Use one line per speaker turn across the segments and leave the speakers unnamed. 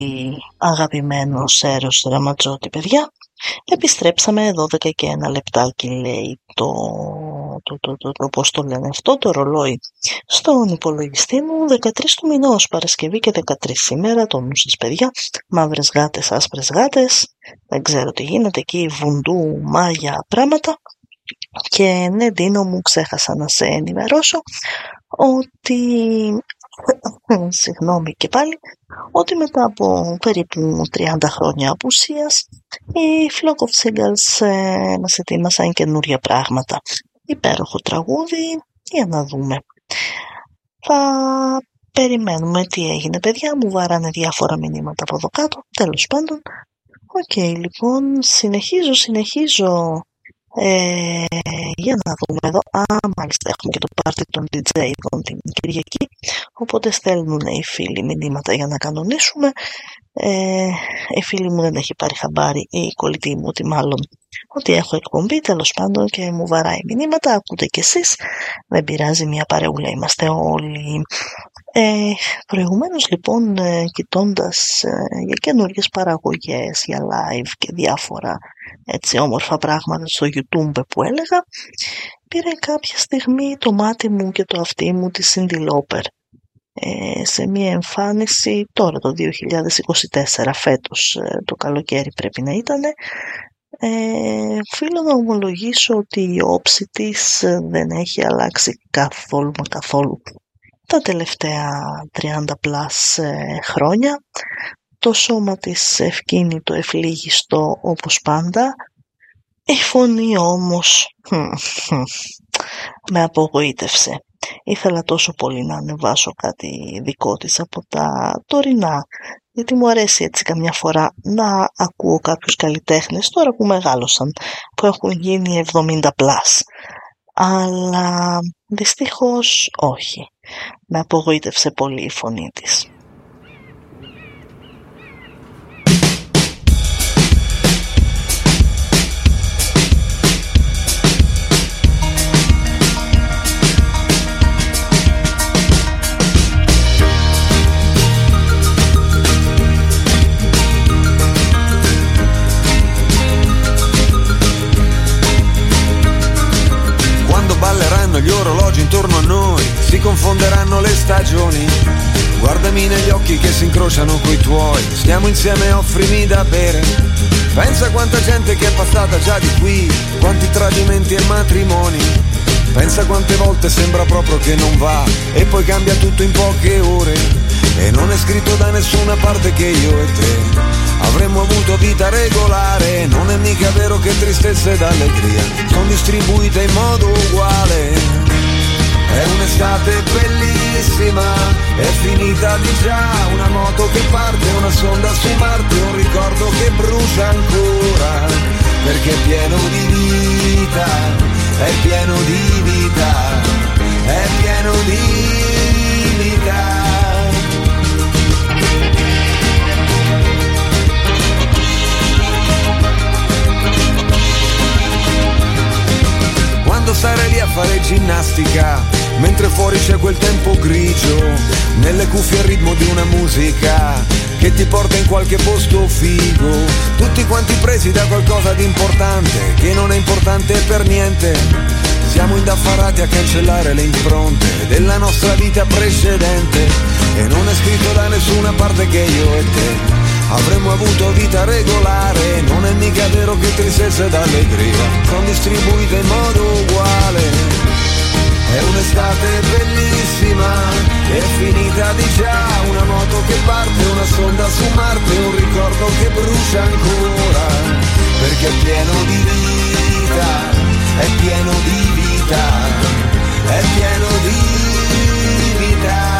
αγαπημένος Έρος Ραματζότη, παιδιά. Επιστρέψαμε 12 και 1 λεπτάκι, λέει το πώς το λένε αυτό, το ρολόι στον υπολογιστή μου. 13 του μηνός, Παρασκευή και 13 σήμερα, το νου σας, παιδιά. Μαύρες γάτες, άσπρες γάτες, δεν ξέρω τι γίνεται εκεί, βουντού, μάγια πράγματα. Και ναι, Ντίνο μου, ξέχασα να σε ενημερώσω ότι συγγνώμη και πάλι, ότι μετά από περίπου 30 χρόνια απουσίας οι Flock of Seagulls μας ετοίμασαν καινούρια πράγματα. Υπέροχο τραγούδι, για να δούμε. Θα περιμένουμε τι έγινε, παιδιά. Μου βαράνε διάφορα μηνύματα από εδώ κάτω. Τέλος πάντων, οκ, λοιπόν, συνεχίζω. Για να δούμε εδώ. Μάλιστα έχουμε και το πάρτι των DJ την Κυριακή, οπότε στέλνουν οι φίλοι μηνύματα για να κανονίσουμε. Η φίλη μου δεν έχει πάρει χαμπάρι, η κολλητή μου, ότι έχω εκπομπή, τέλος πάντων, και μου βαράει μηνύματα. Ακούτε κι εσείς, δεν πειράζει, μια παρεούλα είμαστε όλοι. Προηγουμένως, λοιπόν, κοιτώντας για καινούργιες παραγωγές, για live και διάφορα έτσι όμορφα πράγματα στο YouTube που έλεγα, πήρε κάποια στιγμή το μάτι μου και το αυτί μου τη Cyndi Lauper σε μια εμφάνιση τώρα το 2024, φέτος το καλοκαίρι πρέπει να ήτανε. Οφείλω να ομολογήσω ότι η όψη της δεν έχει αλλάξει καθόλου τα τελευταία 30 πλάς χρόνια. Το σώμα της ευκίνητο, ευλίγιστο όπως πάντα. Η φωνή όμως με απογοήτευσε. Ήθελα τόσο πολύ να ανεβάσω κάτι δικό της από τα τωρινά, γιατί μου αρέσει έτσι καμιά φορά να ακούω κάποιους καλλιτέχνες τώρα που μεγάλωσαν, που έχουν γίνει 70 πλάς. Αλλά δυστυχώς όχι. Με απογοήτευσε πολύ η φωνή της.
Gli orologi intorno a noi, si confonderanno le stagioni. Guardami negli occhi che si incrociano coi tuoi, stiamo insieme, offrimi da bere. Pensa quanta gente che è passata già di qui, quanti tradimenti e matrimoni. Pensa quante volte sembra proprio che non va e poi cambia tutto in poche ore. E non è scritto da nessuna parte che io e te avremmo avuto vita regolare. Non è mica vero che tristezza ed allegria sono distribuite in modo uguale. È un'estate bellissima, è finita di già, una moto che parte, una sonda su Marte, un ricordo che brucia ancora, perché è pieno di vita, è pieno di vita, è pieno di vita. Quando stare lì a fare ginnastica, mentre fuori c'è quel tempo grigio, nelle cuffie il ritmo di una musica che ti porta in qualche posto figo, tutti quanti presi da qualcosa di importante, che non è importante per niente. Siamo indaffarati a cancellare le impronte della nostra vita precedente, e non è scritto da nessuna parte che io e te avremmo avuto vita regolare. Non è mica vero che tristezza ed allegria sono distribuite in modo uguale. È un'estate bellissima, è finita di già, una moto che parte, una sonda su Marte, un ricordo che brucia ancora, perché è pieno di vita, è pieno di vita, è pieno di vita.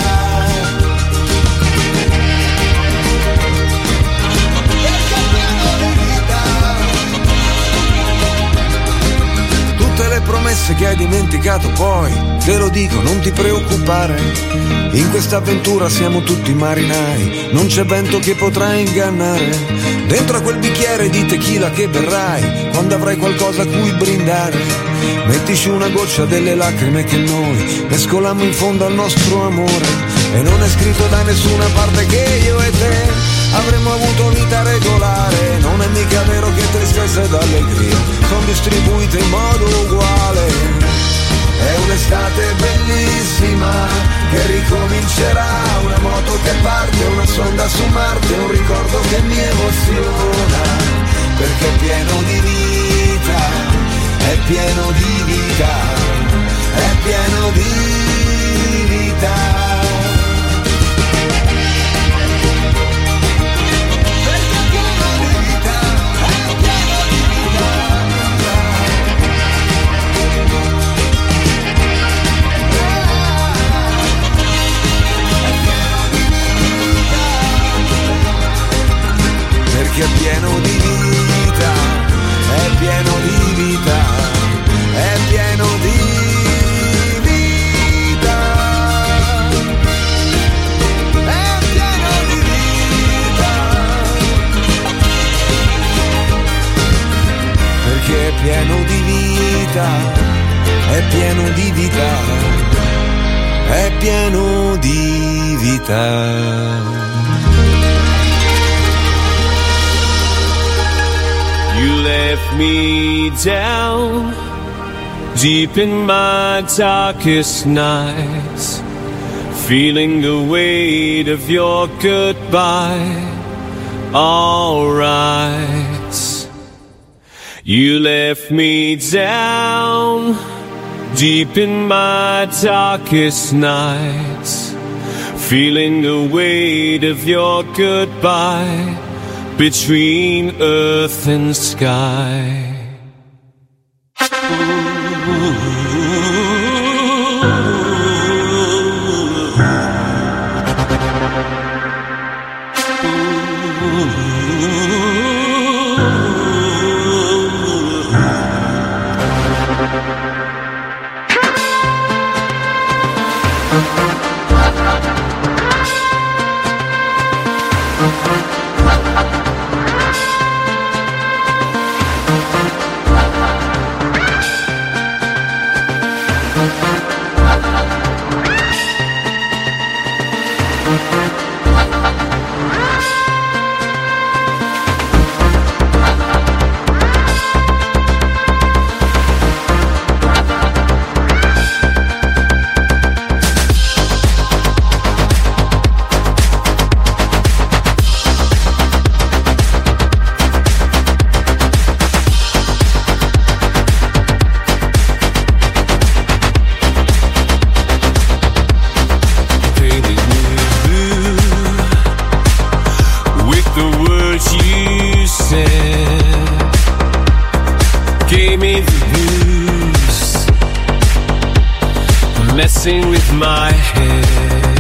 Tutte le promesse che hai dimenticato poi, te lo dico, non ti preoccupare. In questa avventura siamo tutti marinai, non c'è vento che potrà ingannare. Dentro a quel bicchiere di tequila che berrai, quando avrai qualcosa a cui brindare, mettici una goccia delle lacrime che noi mescolammo in fondo al nostro amore. E non è scritto da nessuna parte che io e te avremmo avuto vita regolare. Non è mica vero che tristezza ed allegria sono distribuite in modo uguale. È un'estate bellissima che ricomincerà, una moto che parte, una sonda su Marte, un ricordo che mi emoziona, perché è pieno di vita, è pieno di vita, è pieno di vita. Perché è pieno di vita, è pieno di vita, è pieno di vita, è pieno di vita, perché è pieno di vita, è pieno di vita, è pieno di vita.
You left me down deep in my darkest nights, feeling the weight of your goodbye. All right. You left me down deep in my darkest nights, feeling the weight of your goodbye between earth and sky. Messing with my head,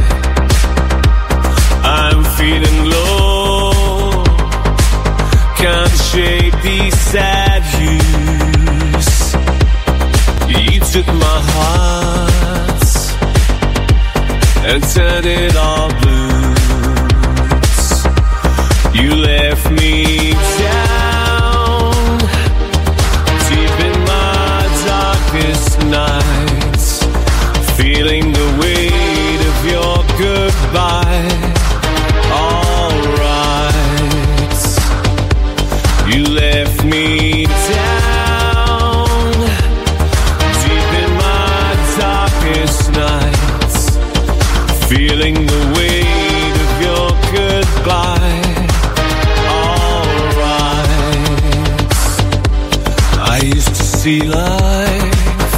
I'm feeling low, can't shake these sad views. You took my heart and turned it all blues. You left me down deep in my darkest nights, feeling the weight of your goodbye. All right. You left me down deep in my darkest nights, feeling the weight of your goodbye. All right. I used to see life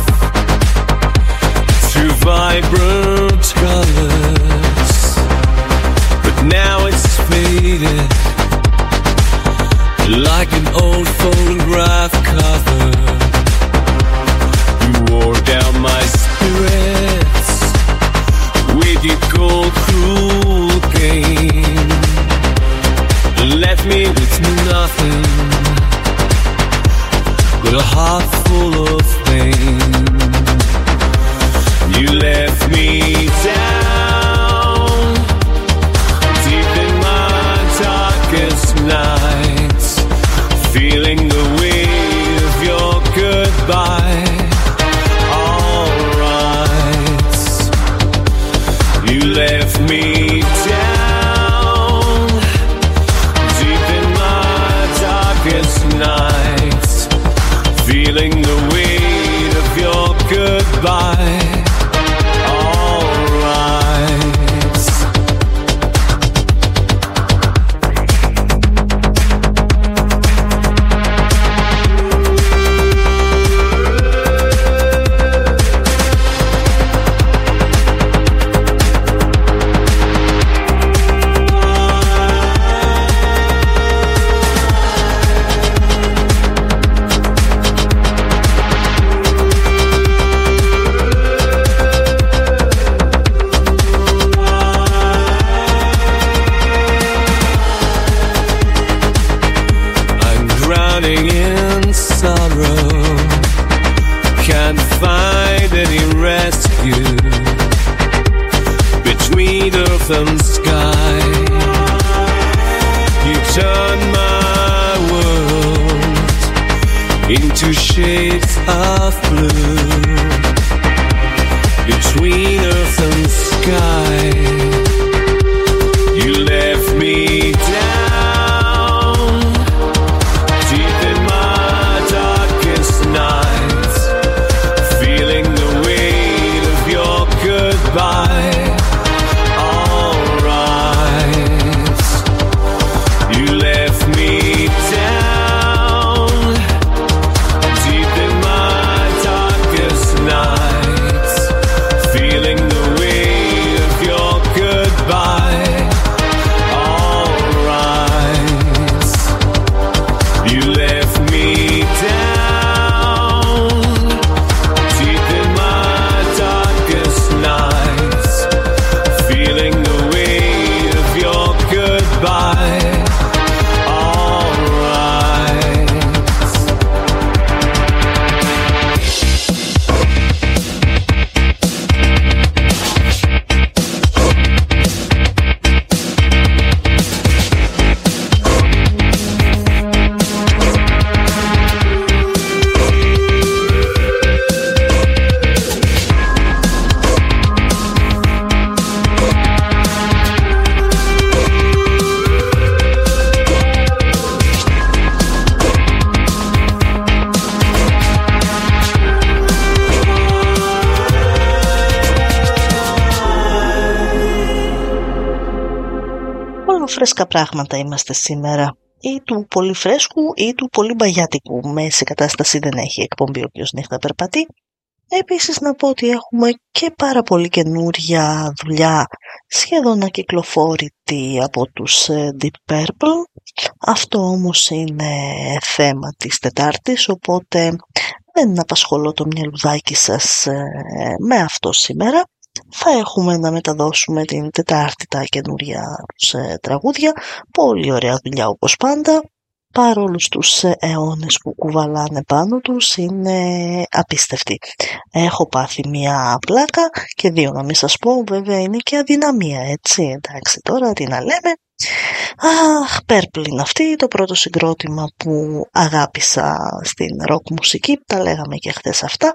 vibrant colors, but now it's faded like an old photograph cover. You wore down my spirits with your cold, cruel game, left me with nothing but a heart full of pain. You left me down deep in my darkest nights, feeling the weight of your goodbye. All right. You left me down drowning in sorrow, can't find any rescue between earth and sky. You turn my world into shades of blue between earth and sky. You left me down deep in my darkest nights, feeling the weight of your goodbye. Alright, you left me down deep in my darkest nights, feeling the weight of your goodbye. Alright, you left me down deep in my darkest nights, feeling the weight of your goodbye.
Φρέσκα πράγματα είμαστε σήμερα, ή του πολύ φρέσκου ή του πολύ μπαγιάτικου. Μέση κατάσταση δεν έχει εκπομπή όποιος νύχτα περπατεί. Επίσης να πω ότι έχουμε και πάρα πολύ καινούρια δουλειά, σχεδόν ακυκλοφόρητη από τους Deep Purple. Αυτό όμως είναι θέμα της Τετάρτης, οπότε δεν απασχολώ το μυαλουδάκι σας με αυτό σήμερα. Θα έχουμε να μεταδώσουμε την Τετάρτη τα καινούρια τους τραγούδια. Πολύ ωραία δουλειά όπως πάντα. Παρόλους τους αιώνες που κουβαλάνε πάνω τους, είναι απίστευτοι. Έχω πάθει μια πλάκα και δύο να μην σας πω, βέβαια είναι και αδυναμία, έτσι. Εντάξει, τώρα τι να λέμε. Αχ, Purple είναι αυτή, το πρώτο συγκρότημα που αγάπησα στην ροκ μουσική, τα λέγαμε και χθες αυτά.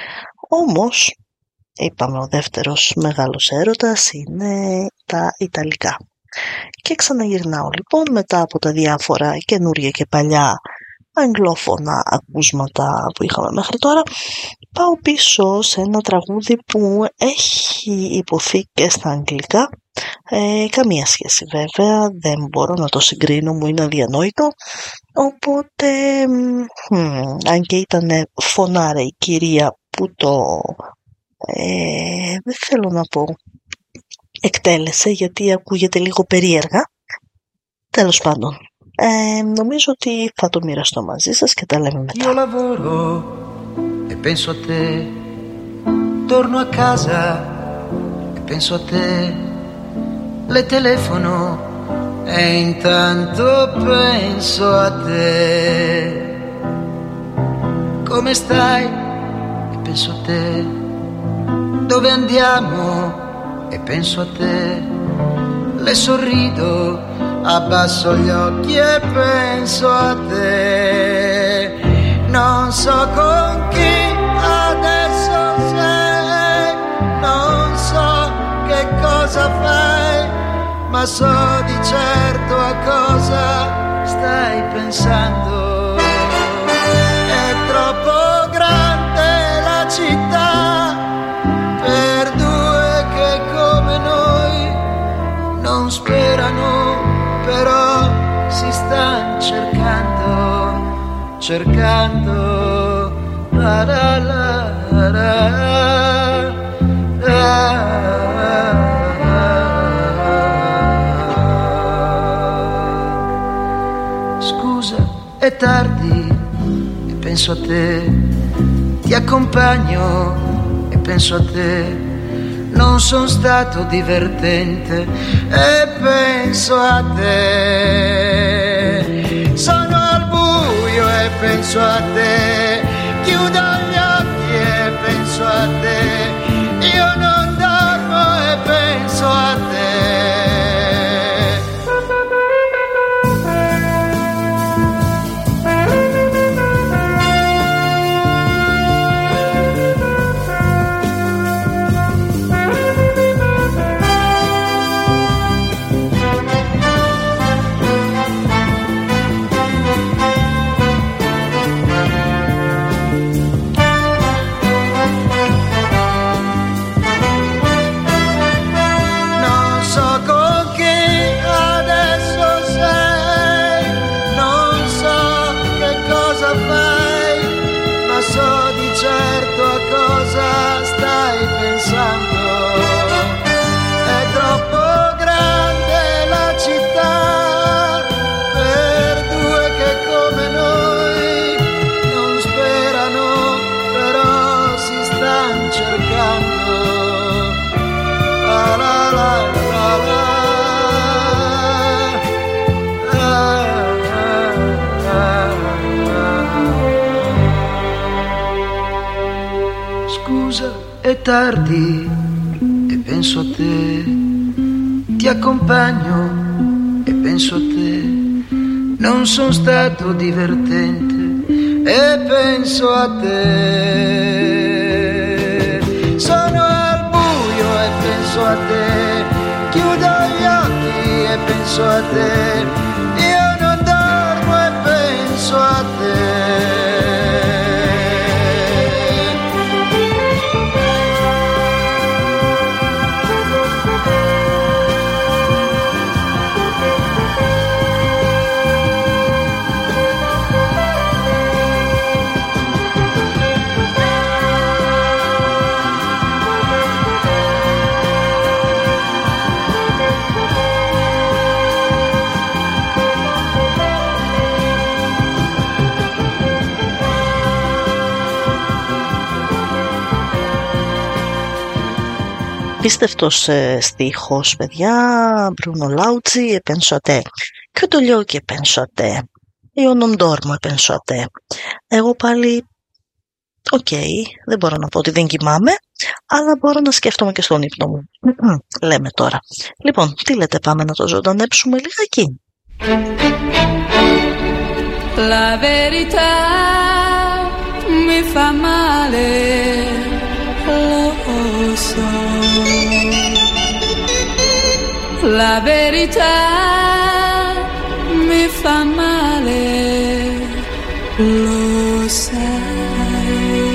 Όμως είπαμε, ο δεύτερος μεγάλος έρωτας είναι τα Ιταλικά. Και ξαναγυρνάω λοιπόν μετά από τα διάφορα καινούρια και παλιά αγγλόφωνα ακούσματα που είχαμε μέχρι τώρα. Πάω πίσω σε ένα τραγούδι που έχει υποθεί και στα αγγλικά. Καμία σχέση βέβαια, δεν μπορώ να το συγκρίνω, μου είναι αδιανόητο. Οπότε, αν και ήταν φωνάρα η κυρία που το... δεν θέλω να πω εκτέλεσε, γιατί ακούγεται λίγο περίεργα. Τέλος πάντων, νομίζω ότι θα το μοιραστώ μαζί σας και τα λέμε μετά.
Io lavoro e penso a te, torno a casa e penso a te, le telefono e intanto penso a te. Come stai? E penso a te. Dove andiamo? E penso a te. Le sorrido, abbasso gli occhi e penso a te. Non so con chi adesso sei, non so che cosa fai, ma so di certo a cosa stai pensando. È troppo grande la città per due che come noi non sperano, però si stanno cercando la la la la la. Scusa, è tardi e penso a te, ti accompagno e penso a te. Non sono stato divertente e penso a te. Sono al buio e penso a te, chiudo gli occhi e penso a te, io non dormo e penso a te. È tardi e penso a te, ti accompagno e penso a te, non sono stato divertente e penso a te, sono al buio e penso a te, chiudo gli occhi e penso a te, io non dormo e penso a te.
Πίστευτος στίχος, παιδιά. Bruno Lauzi e penso a te. Chiudo gli occhi e penso a te. Io non dormo e penso a te. Εγώ πάλι, δεν μπορώ να πω ότι δεν κοιμάμαι, αλλά μπορώ να σκέφτομαι και στον ύπνο μου. Λέμε τώρα. Λοιπόν, τι λέτε, πάμε να το ζωντανέψουμε λιγάκι.
La verità mi fa male, lo so. La verità mi fa male, lo sai.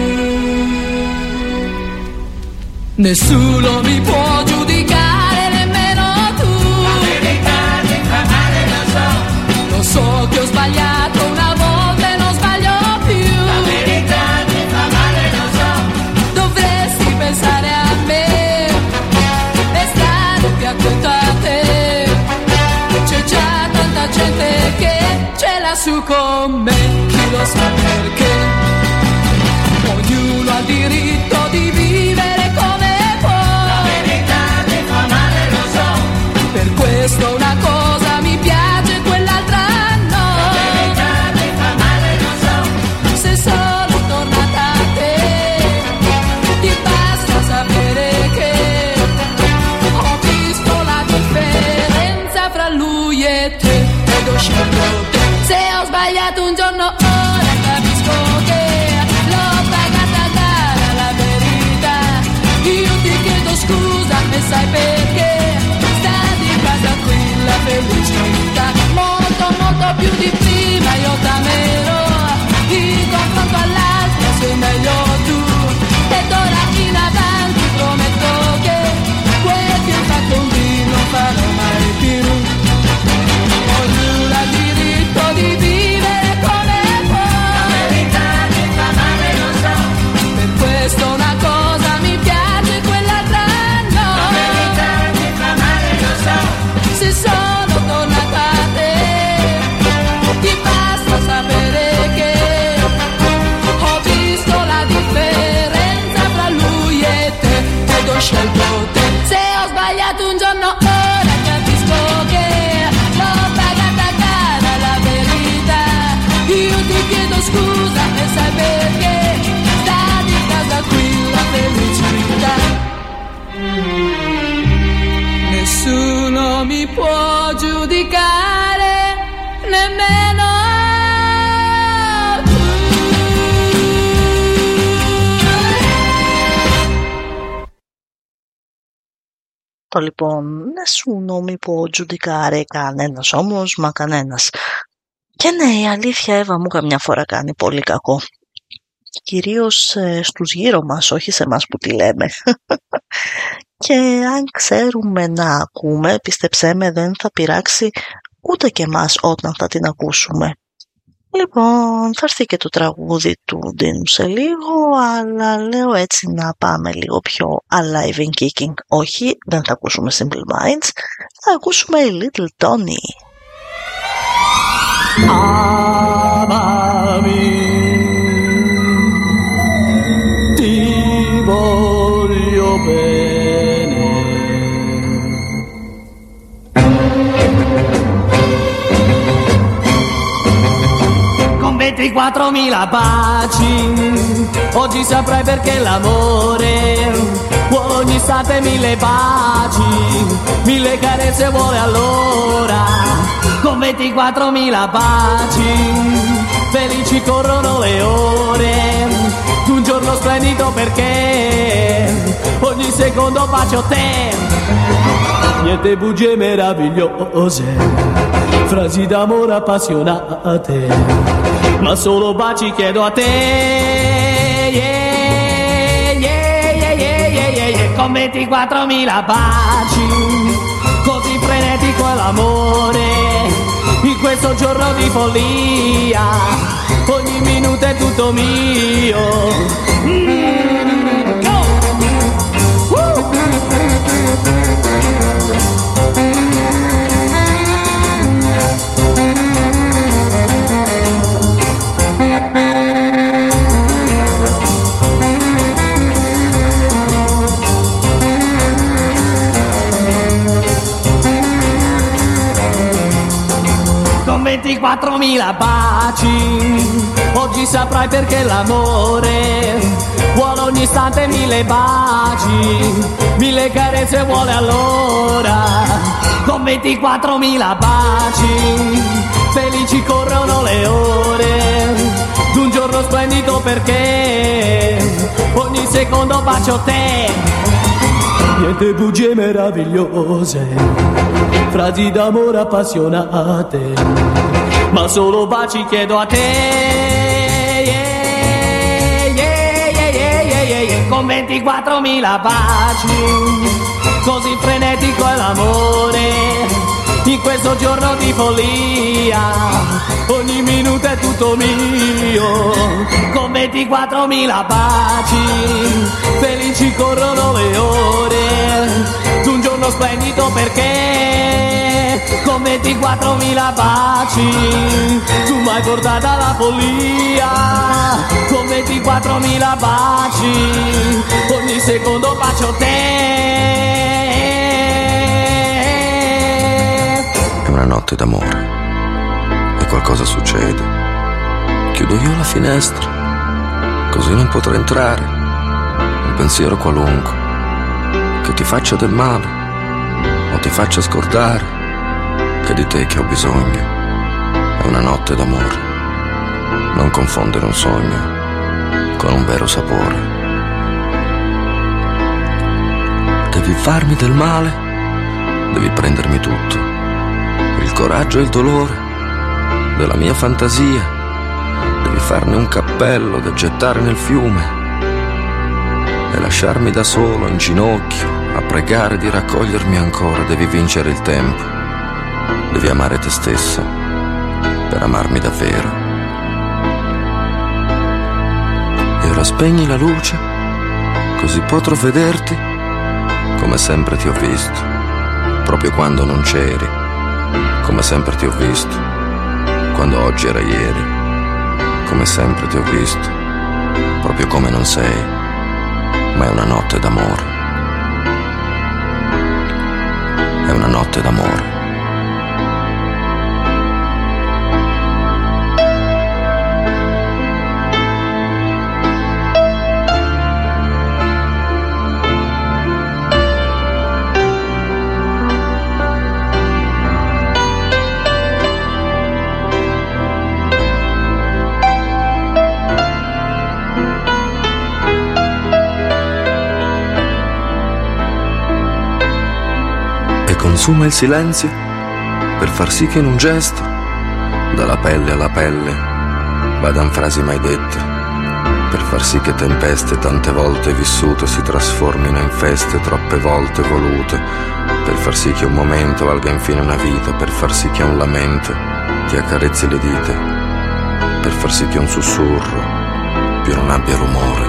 Nessuno mi può giudicare, nemmeno tu. La verità mi fa male, lo so. Lo so che ho sbagliato una volta e non sbaglio più. La verità mi fa male, lo so. Dovresti pensare a me e stare più attento a te. C'è già tanta gente che ce l'ha su con me, chi lo sa perché. Ognuno ha il diritto di vivere come può. La verità mi fa male, lo so. Per questo una cosa mi piace, quell'altra no. La verità mi fa male, lo so. Se sono tornata a te, ti basta sapere che ho visto la differenza fra lui e te ed ho scelto te. Se ho sbagliato un giorno ora capisco che l'ho pagata cara la verità. Io ti chiedo scusa e sai perché. Sta di casa tranquilla, felicità. Molto, molto più di prima io t'amerò. In confronto all'altro sei meglio tu. E d'ora in avanti prometto che quel che ho fatto un dì non farò mai più. Ognuno ha il diritto di vivere come può. La verità mi fa male, lo so. Per questo una cosa mi piace, quell'altra no. La verità mi fa male, lo so. Se sono tornata a te, sai perché sta di casa qui la felicità. Nessuno mi può giudicare, nemmeno
Λοιπόν, nessuno mi può giudicare, κανένας όμως, μα κανένας. Και ναι, η αλήθεια, Εύα μου, καμιά φορά κάνει πολύ κακό. Κυρίως στους γύρω μας, όχι σε εμάς που τη λέμε. Και αν ξέρουμε να ακούμε, πίστεψέ με, δεν θα πειράξει ούτε και εμάς όταν θα την ακούσουμε. Λοιπόν, θα έρθει και το τραγούδι του Ντίνου σε λίγο, αλλά λέω έτσι να πάμε λίγο πιο alive and kicking. Όχι, δεν θα ακούσουμε Simple Minds, θα ακούσουμε Little Tony.
Amami, ti voglio bene. Con 24.000 baci, oggi saprai perché l'amore vuole ogni istante 1000 baci, 1000 carezze vuole allora. Con 24.000 baci, felici corrono le ore, un giorno splendido perché ogni secondo bacio te. Niente bugie meravigliose, frasi d'amore appassionate, ma solo baci chiedo a te. Yeah, yeah, yeah, yeah, yeah, yeah, yeah. Con 24.000 baci, così frenetico è l'amore, in questo giorno di follia, ogni minuto è tutto mio. Go! Con 24.000 baci, oggi saprai perché l'amore vuole ogni istante 1000 baci, 1000 carezze vuole allora. Con 24.000 baci, felici corrono le ore, d'un giorno splendido perché ogni secondo bacio te. Niente bugie meravigliose, frasi d'amore appassionate, ma solo baci chiedo a te. Yeah, yeah, yeah, yeah, yeah, yeah, yeah. Con 24.000 baci, così frenetico è l'amore, in questo giorno di follia, ogni minuto è tutto mio. Con 24.000 baci, felici corrono le ore, d'un giorno splendido perché con 24.000 baci tu m'hai portata alla follia. Con 24.000 baci, ogni secondo bacio te.
È una notte d'amore e qualcosa succede. Chiudo io la finestra, così non potrò entrare. Un pensiero qualunque che ti faccia del male o ti faccia scordare che di te che ho bisogno. È una notte d'amore, non confondere un sogno con un vero sapore. Devi farmi del male, devi prendermi tutto, il coraggio e il dolore della mia fantasia, devi farne un cappello da gettare nel fiume e lasciarmi da solo in ginocchio a pregare di raccogliermi ancora. Devi vincere il tempo, devi amare te stessa per amarmi davvero. E ora spegni la luce, così potrò vederti come sempre ti ho visto, proprio quando non c'eri, come sempre ti ho visto, quando oggi era ieri, come sempre ti ho visto, proprio come non sei, ma è una notte d'amore, è una notte d'amore. consuma il silenzio per far sì che in un gesto, dalla pelle alla pelle, vadan frasi mai dette, per far sì che tempeste tante volte vissute si trasformino in feste troppe volte volute, per far sì che un momento valga infine una vita, per far sì che un lamento ti accarezzi le dita, per far sì che un sussurro più non abbia rumore.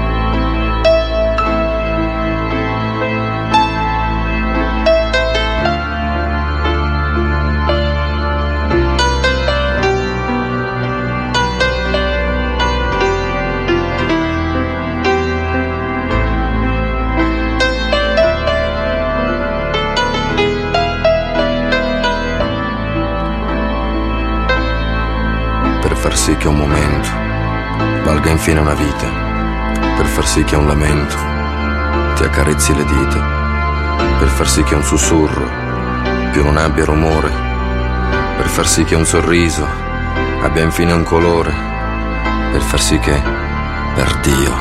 Per far sì che un momento valga infine una vita, per far sì che un lamento ti accarezzi le dita, per far sì che un sussurro più non abbia rumore, per far sì che un sorriso abbia infine un colore, per far sì che per Dio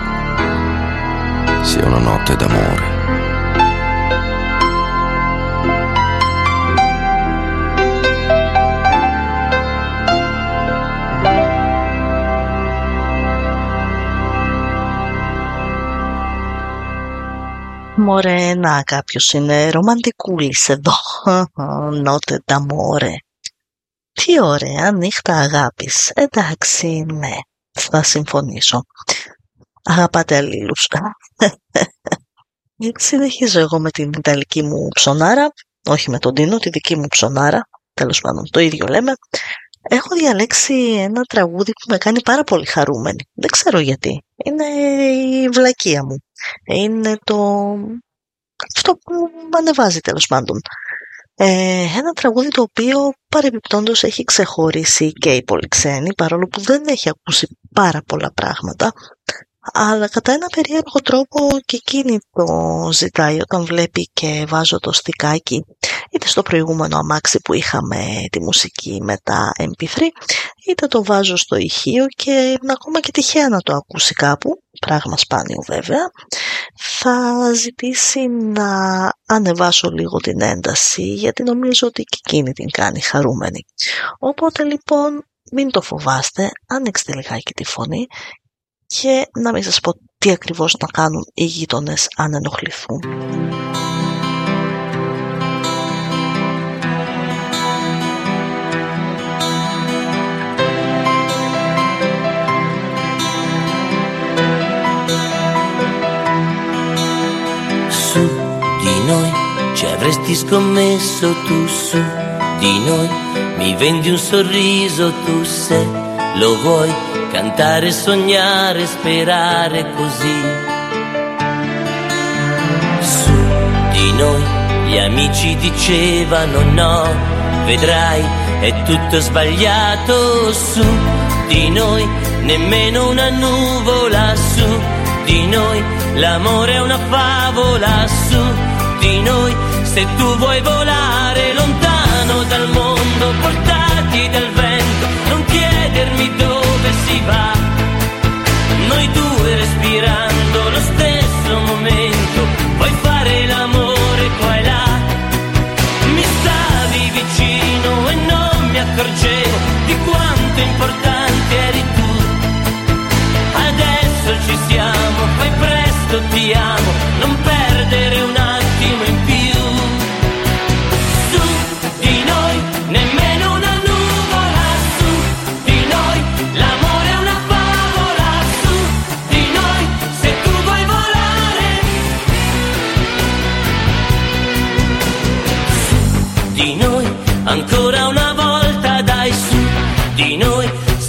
sia una notte d'amore.
Μωρέ, να κάποιος είναι ρομαντικούλης εδώ. Νότε d'amore. Τι ωραία νύχτα αγάπης. Εντάξει, ναι, θα συμφωνήσω. Αγαπάτε αλλήλους. Συνεχίζω εγώ με την ιταλική μου ψωνάρα. Όχι με τον Τίνο, τη δική μου ψωνάρα. Τέλος πάντων, το ίδιο λέμε. Έχω διαλέξει ένα τραγούδι που με κάνει πάρα πολύ χαρούμενη. Δεν ξέρω γιατί. Είναι η βλακεία μου. Είναι αυτό που με ανεβάζει τέλος πάντων. Ένα τραγούδι το οποίο παρεμπιπτόντως έχει ξεχωρίσει και οι πολυξένοι, παρόλο που δεν έχει ακούσει πάρα πολλά πράγματα, αλλά κατά ένα περίεργο τρόπο και εκείνη το ζητάει όταν βλέπει και βάζω το στικάκι είτε στο προηγούμενο αμάξι που είχαμε τη μουσική με τα MP3, είτε το βάζω στο ηχείο και ακόμα και τυχαία να το ακούσει κάπου, πράγμα σπάνιο βέβαια, θα ζητήσει να ανεβάσω λίγο την ένταση, γιατί νομίζω ότι και εκείνη την κάνει χαρούμενη. Οπότε λοιπόν μην το φοβάστε, ανοίξτε λιγάκι τη φωνή και να μην σας πω τι ακριβώς να κάνουν οι γείτονες αν ενοχληθούν.
Su di noi ci avresti scommesso, tu su di noi mi vendi un sorriso, tu se lo vuoi cantare, sognare, sperare così. Su di noi gli amici dicevano no, vedrai è tutto sbagliato. Su di noi nemmeno una nuvola, su di noi l'amore è una favola, su di noi se tu vuoi volare lontano dal mondo, portati dal vento, non chiedermi dove si va, noi due respirando lo stesso momento, vuoi fare l'amore qua e là, mi stavi vicino e non mi accorgevo di quanto importante eri tu, adesso ci siamo, fai presto, ti amo, non perdere un attimo in più. Su di noi nemmeno una nuvola, su di noi l'amore è una favola, su di noi se tu vuoi volare. Su di noi ancora una volta, dai, su di noi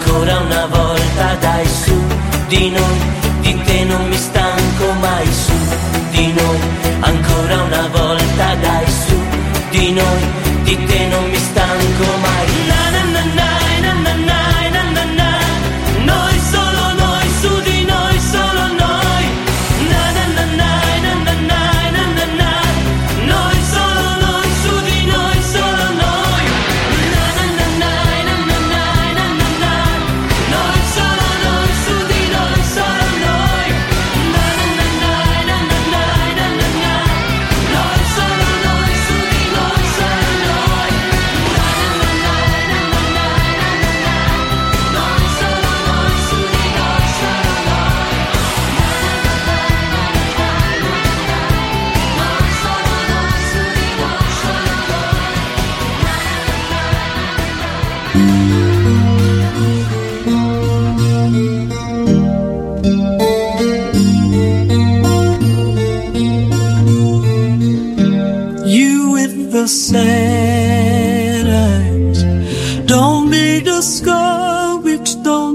ancora una volta, dai su di noi, di te non mi stanco mai, su di noi, ancora una volta, dai su di noi, di te non mi stanco mai. Na na na na na na na na na, noi solo noi, su di noi solo noi. Na na na na na na na na na, noi solo noi, su di noi solo noi. Na na na na na na na na na, noi solo noi, su di noi solo noi. Na na na na na na na na na, noi solo noi, su di noi solo noi. Na na na na na na na na, noi solo noi, su di noi solo noi. Noi solo noi, su di noi solo
You with the sad eyes, don't be discouraged, don't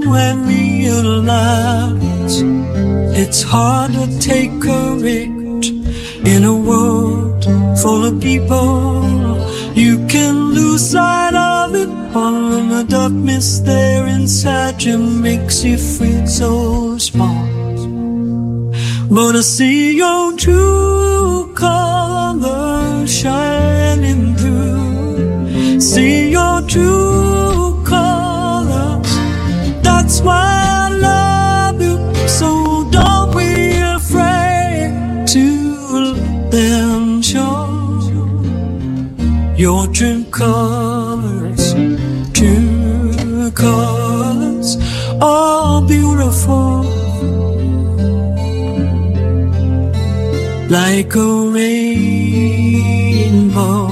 realize it's hard to take courage in a world full of people. You can lose sight of it all, and the darkness there inside you makes you feel so small. But I see your true colors shining through. See your true colors. That's why I love you. So don't be afraid to let them show your true colors. True colors are beautiful, like a rainbow.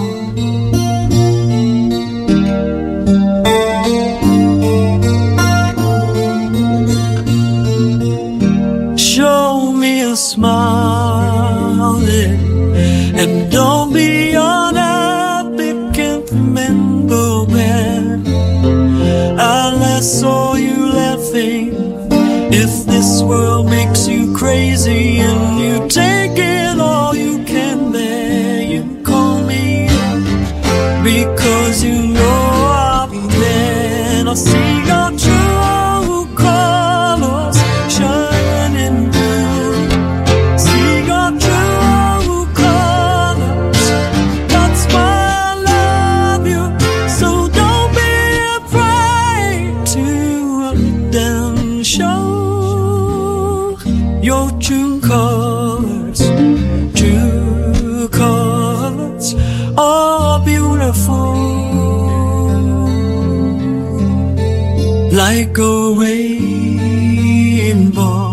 Show me a smile, and don't be unhappy. Can't remember when I last saw you laughing. If this world makes you crazy and you take it all you can bear, you call me because you know I'll be there. I see your true colors shining through. See your true colors. That's why I love you. So don't be afraid to let them show your true colors. True colors are beautiful, like a rainbow.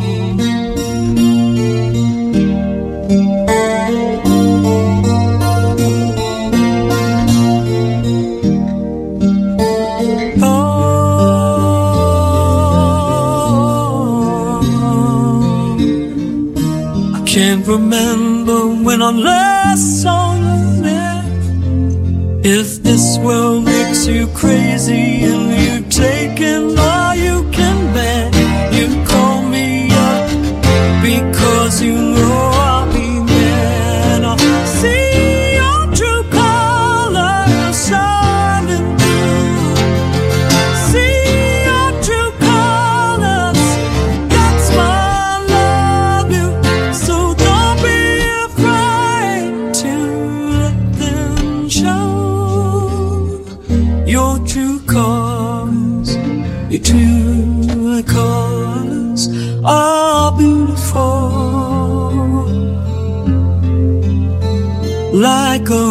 Can't remember when I last saw you there. If this world makes you crazy and you've taken all you can bear, you call me up because you know I'll be there. And I'll see your true colors shining through. See your true colors. That's why I love you. So don't be afraid to let them show your true colors. Your true colors are beautiful, like a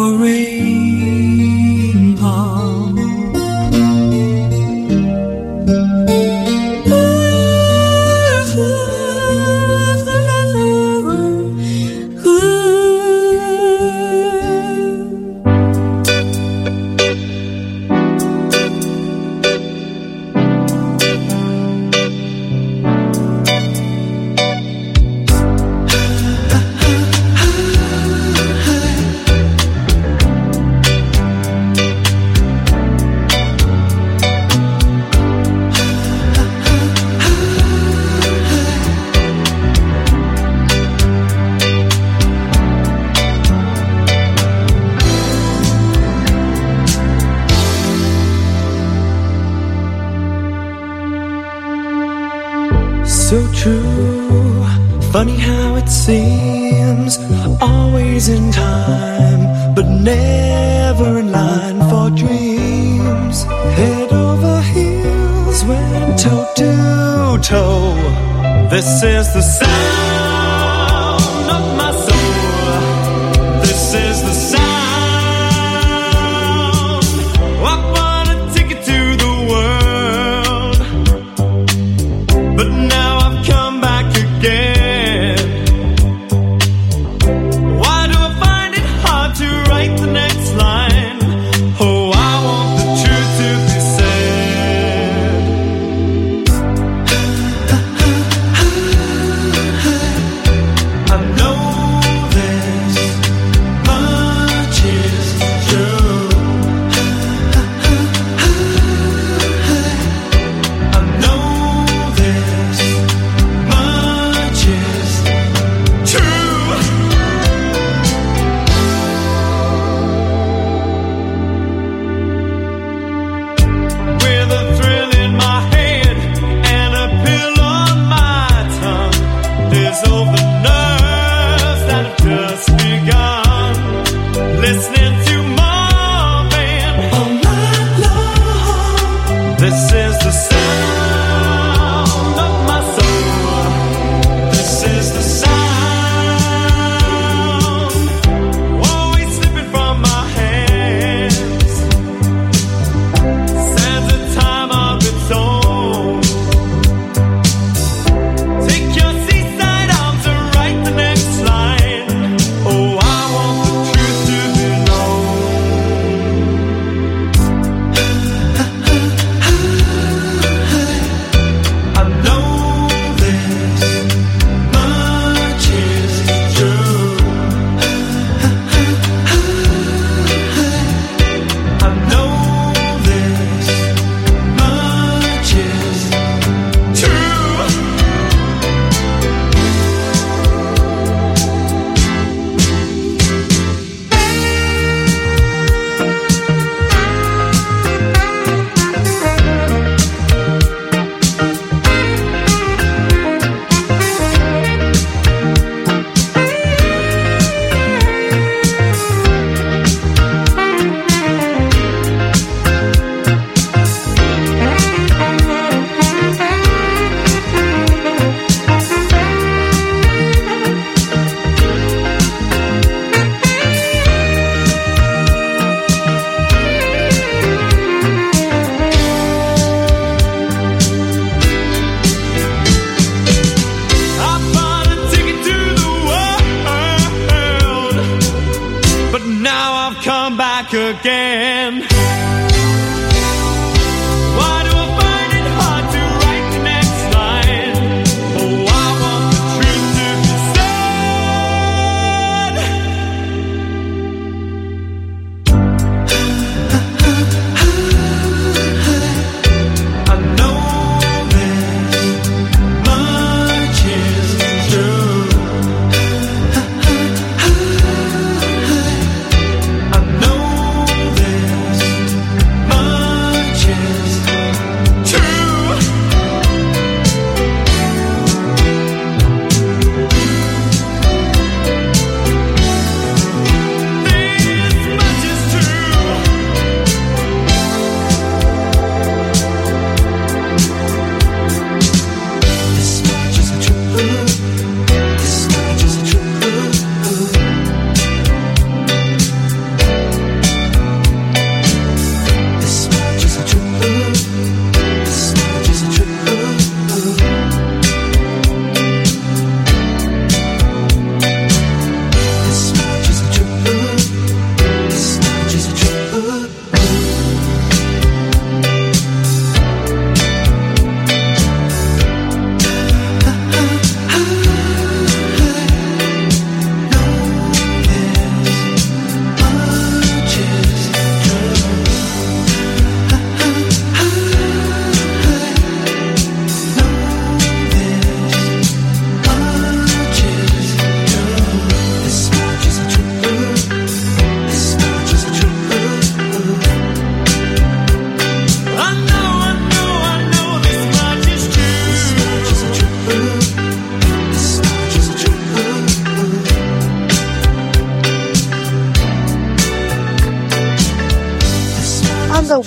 rainbow.
so true. Funny how it seems, always in time, but never in line for dreams. Head over heels, went toe to toe. This is the sound of my soul. This is the sound. I wanna take it to the world, but now I've come back again. Why do I find it hard to write the next line? Oh, I want the truth to be said.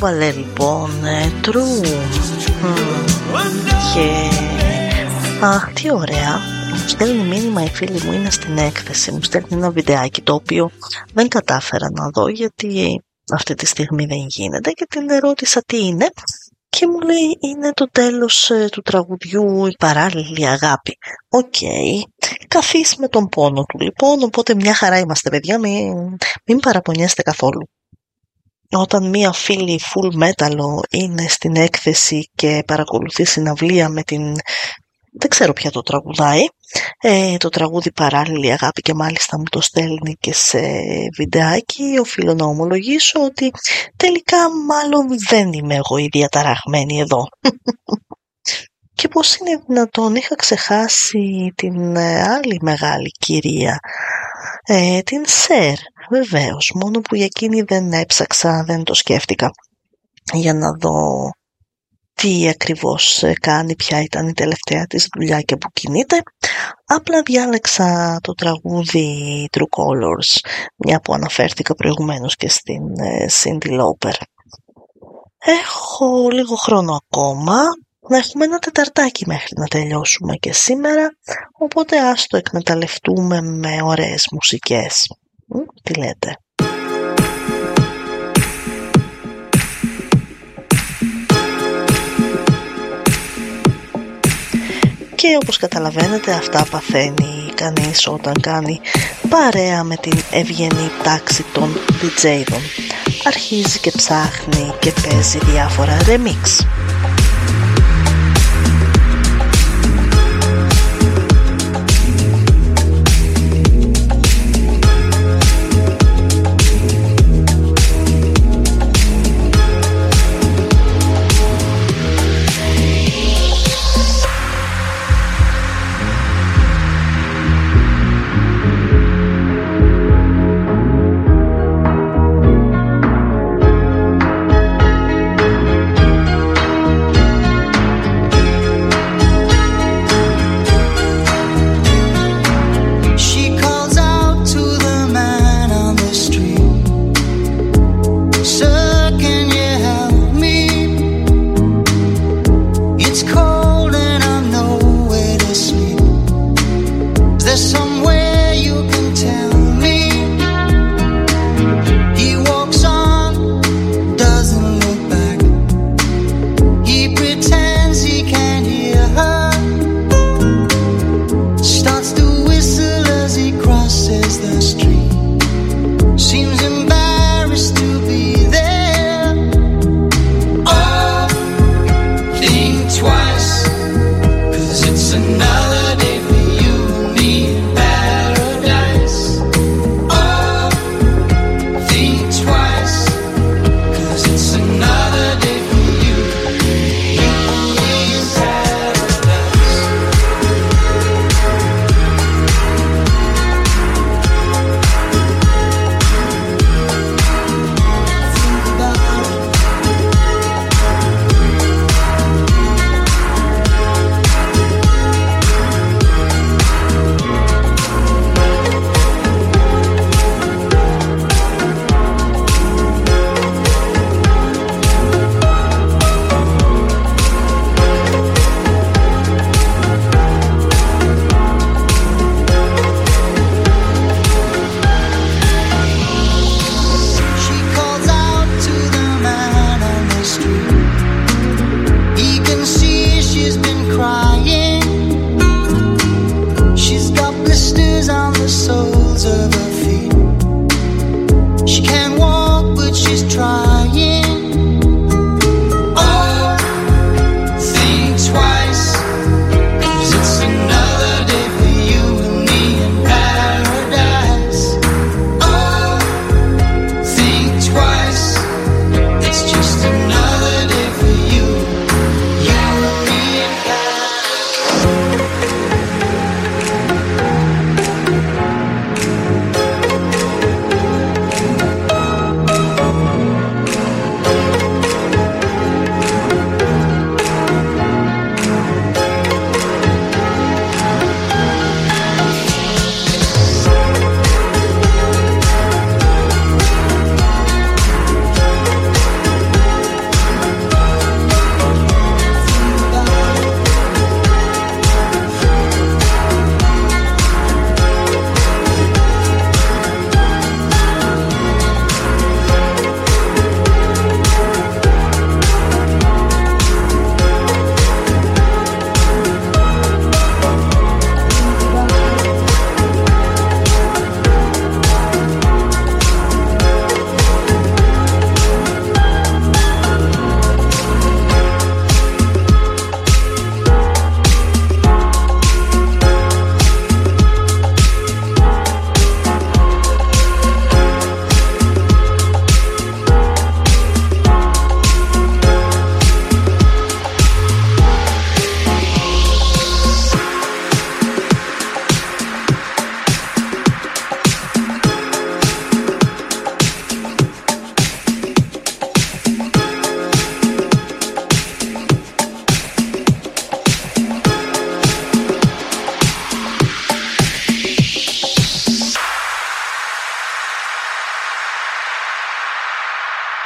έβαλε λοιπόν True. Και αχ, τι ωραία. Μου στέλνει μήνυμα η φίλη μου, είναι στην έκθεση. Μου στέλνει ένα βιντεάκι το οποίο δεν κατάφερα να δω γιατί αυτή τη στιγμή δεν γίνεται, και την ερώτησα τι είναι και μου λέει είναι το τέλος του τραγουδιού «Η παράλληλη αγάπη». Οκ, καθίσει με τον πόνο του λοιπόν, οπότε μια χαρά είμαστε παιδιά, μην παραπονιέστε καθόλου. Όταν μία φίλη full metal είναι στην έκθεση και παρακολουθεί συναυλία με την... δεν ξέρω ποια το τραγουδάει, το τραγούδι «Παράλληλη αγάπη», και μάλιστα μου το στέλνει και σε βιντεάκι, οφείλω να ομολογήσω ότι τελικά μάλλον δεν είμαι εγώ η διαταραγμένη εδώ. Και πώς είναι δυνατόν, είχα ξεχάσει την άλλη μεγάλη κυρία, την Σερ, βεβαίως, μόνο που για εκείνη δεν έψαξα, δεν το σκέφτηκα για να δω τι ακριβώς κάνει, ποια ήταν η τελευταία της δουλειά και που κινείται. Απλά διάλεξα το τραγούδι True Colors, μια που αναφέρθηκα προηγουμένως και στην Cyndi Lauper. Έχω λίγο χρόνο ακόμα, να έχουμε ένα τεταρτάκι μέχρι να τελειώσουμε και σήμερα, οπότε ας το εκμεταλλευτούμε με ωραίες μουσικές. Τι λέτε? Και όπως καταλαβαίνετε, αυτά παθαίνει κανείς όταν κάνει παρέα με την ευγενή τάξη των DJ'δων. Αρχίζει και ψάχνει και παίζει διάφορα remix.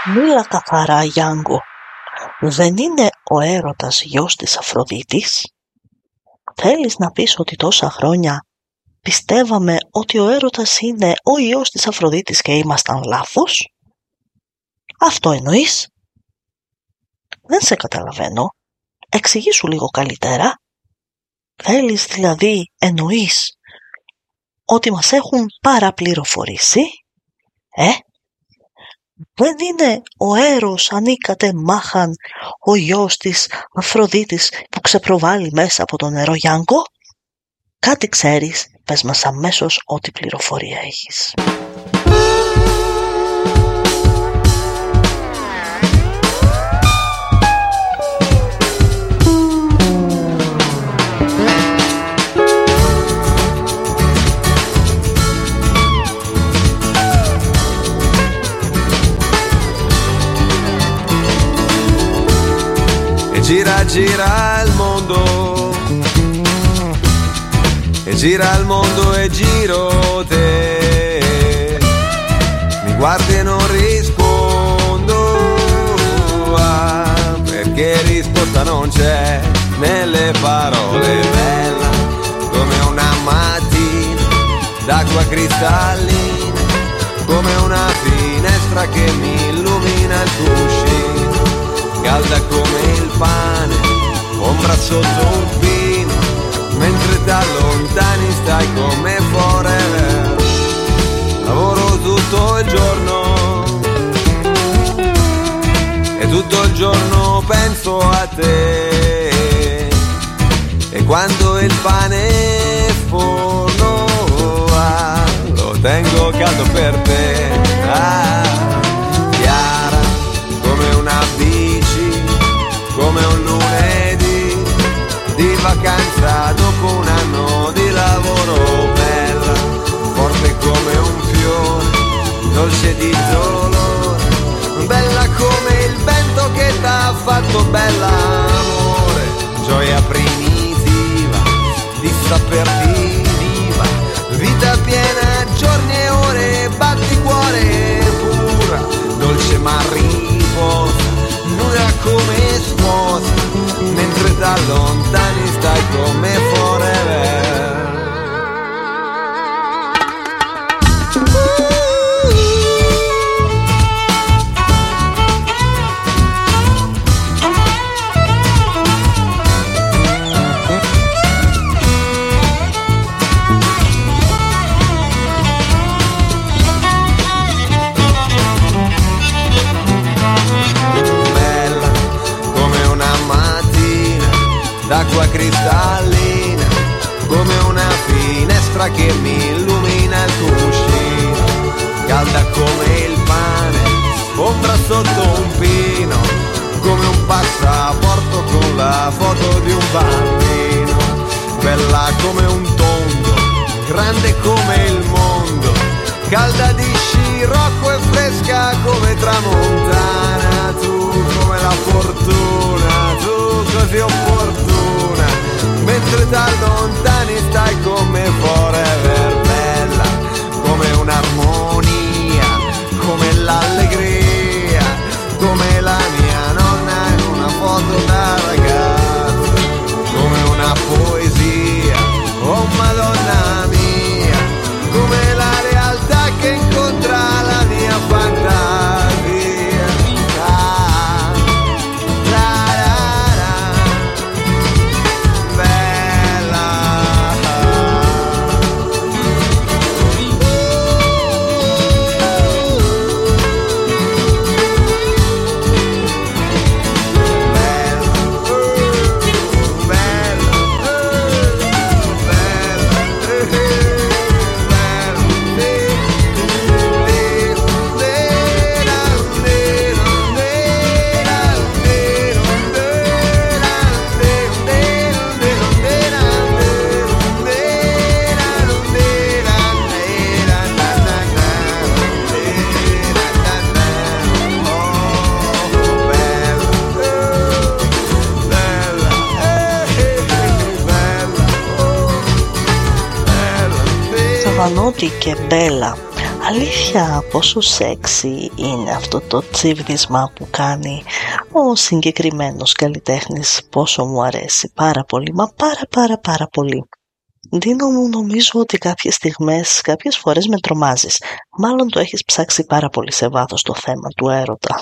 Μίλα καθαρά, Γιάνγκο. Δεν είναι ο έρωτας γιος της Αφροδίτης? Θέλεις να πεις ότι τόσα χρόνια πιστεύαμε ότι ο έρωτας είναι ο γιος της Αφροδίτης και ήμασταν λάθος? Αυτό εννοείς? Δεν σε καταλαβαίνω. Εξηγήσου λίγο καλύτερα. Θέλεις δηλαδή, εννοείς, ότι μας έχουν παραπληροφορήσει? Δεν είναι ο Έρος ανήκατε μάχαν ο γιος της Αφροδίτης που ξεπροβάλλει μέσα από το νερό, Γιάνγκο? Κάτι ξέρεις, πες μας αμέσως ό,τι πληροφορία έχεις.
Gira, gira il mondo, e gira il mondo e giro te. Mi guardi e non rispondo, perché risposta non c'è nelle parole. Bella come una mattina d'acqua cristallina, come una finestra che mi illumina il cuscino. Calda come il pane, ombra sotto un pino, mentre da lontani stai come forever. Lavoro tutto il giorno e tutto il giorno penso a te. E quando il pane forno lo tengo caldo per te. Chiara come una bici, come un lunedì di vacanza dopo un anno di lavoro. Bella, forte come un fiore, dolce di dolore, bella come il vento che t'ha fatto bella, amore. Gioia primitiva di saperti viva, vita piena, giorni e ore, batticuore pura, dolce ma riposa, nuda come sposa, mentre da lontani stai come forever. D'acqua cristallina, come una finestra che mi illumina il cuscino. Calda come il pane, ombra sotto un pino, come un passaporto con la foto di un bambino. Bella come un tondo, grande come il mondo, calda di scirocco e fresca come tramontana. Tu come la fortuna, tu così opportuna, mentre da lontani stai come forever. Bella come un'armonia, come l'allegria, come la mia nonna in una foto da ragazza, come una poesia, oh Madonna mia, come la realtà che incontra la mia fantasia.
Σαβανότη και Μπέλα, Αλήθεια, πόσο σεξι είναι αυτό το τσίβδισμα που κάνει ο συγκεκριμένος καλλιτέχνης, πόσο μου αρέσει, πάρα πολύ, μα πάρα πολύ. Ντίνο μου, νομίζω ότι κάποιες φορές με τρομάζεις. Μάλλον το έχεις ψάξει πάρα πολύ σε βάθος το θέμα του έρωτα.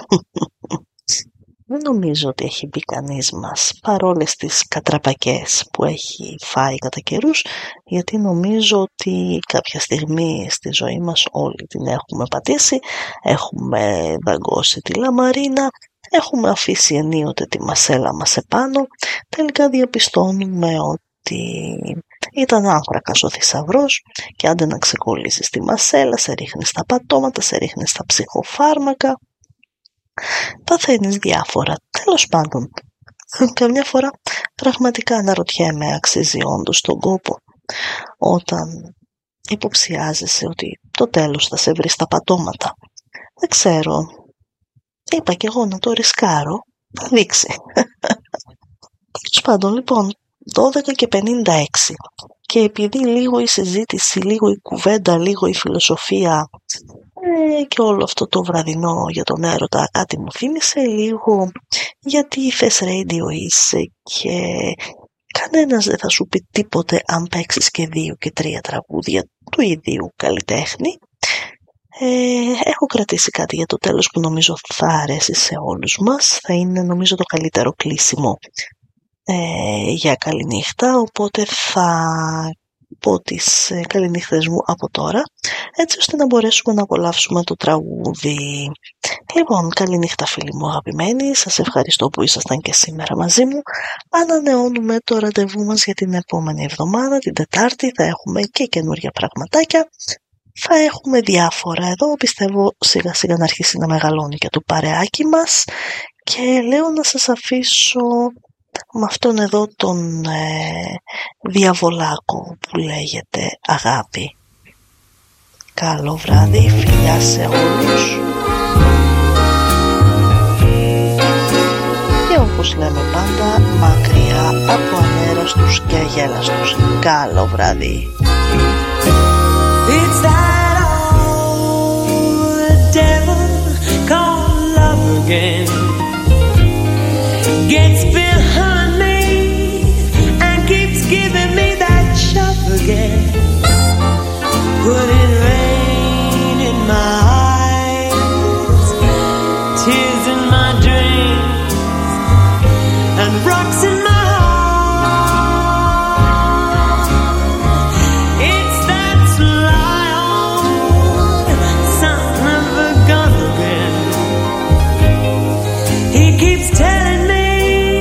Δεν νομίζω ότι έχει μπει κανείς μας, παρόλες τις κατραπακές που έχει φάει κατά καιρούς, γιατί νομίζω ότι κάποια στιγμή στη ζωή μας όλοι την έχουμε πατήσει, έχουμε δαγκώσει τη λαμαρίνα, έχουμε αφήσει ενίοτε τη μασέλα μας επάνω, τελικά διαπιστώνουμε ότι ήταν άνθρακας ο θησαυρός και άντε να ξεκολλήσεις τη μασέλα, σε ρίχνει στα πατώματα, σε ρίχνει στα ψυχοφάρμακα, παθαίνεις διάφορα. Τέλος πάντων, καμιά φορά πραγματικά αναρωτιέμαι, αξίζει όντως τον κόπο όταν υποψιάζεσαι ότι το τέλος θα σε βρει στα πατώματα. Δεν ξέρω, είπα κι εγώ να το ρισκάρω, θα δείξει. Τέλος πάντων, λοιπόν, 12:56 και επειδή λίγο η συζήτηση, λίγο η κουβέντα, λίγο η φιλοσοφία και όλο αυτό το βραδινό για τον έρωτα κάτι μου θύμισε, λίγο γιατί θες radio είσαι και κανένας δεν θα σου πει τίποτε αν παίξεις και 2 και 3 τραγούδια του ίδιου καλλιτέχνη. Έχω κρατήσει κάτι για το τέλος που νομίζω θα αρέσει σε όλους μας, θα είναι νομίζω το καλύτερο κλείσιμο για καληνύχτα, οπότε θα πω τις καληνύχτες μου από τώρα, έτσι ώστε να μπορέσουμε να απολαύσουμε το τραγούδι. Λοιπόν, καληνύχτα φίλοι μου αγαπημένοι, σας ευχαριστώ που ήσασταν και σήμερα μαζί μου. Ανανεώνουμε το ραντεβού μας για την επόμενη εβδομάδα, την Τετάρτη, θα έχουμε και καινούργια πραγματάκια. Θα έχουμε διάφορα εδώ, πιστεύω σιγά σιγά να αρχίσει να μεγαλώνει και το παρεάκι μας και λέω να σας αφήσω με αυτόν εδώ τον διαβολάκο που λέγεται αγάπη. Καλό βράδυ, φιλιά σε όλους και όπως λέμε πάντα, μακριά από ανέραστους και αγέλαστους. Καλό βράδυ.
It's that old devil called love again. Gets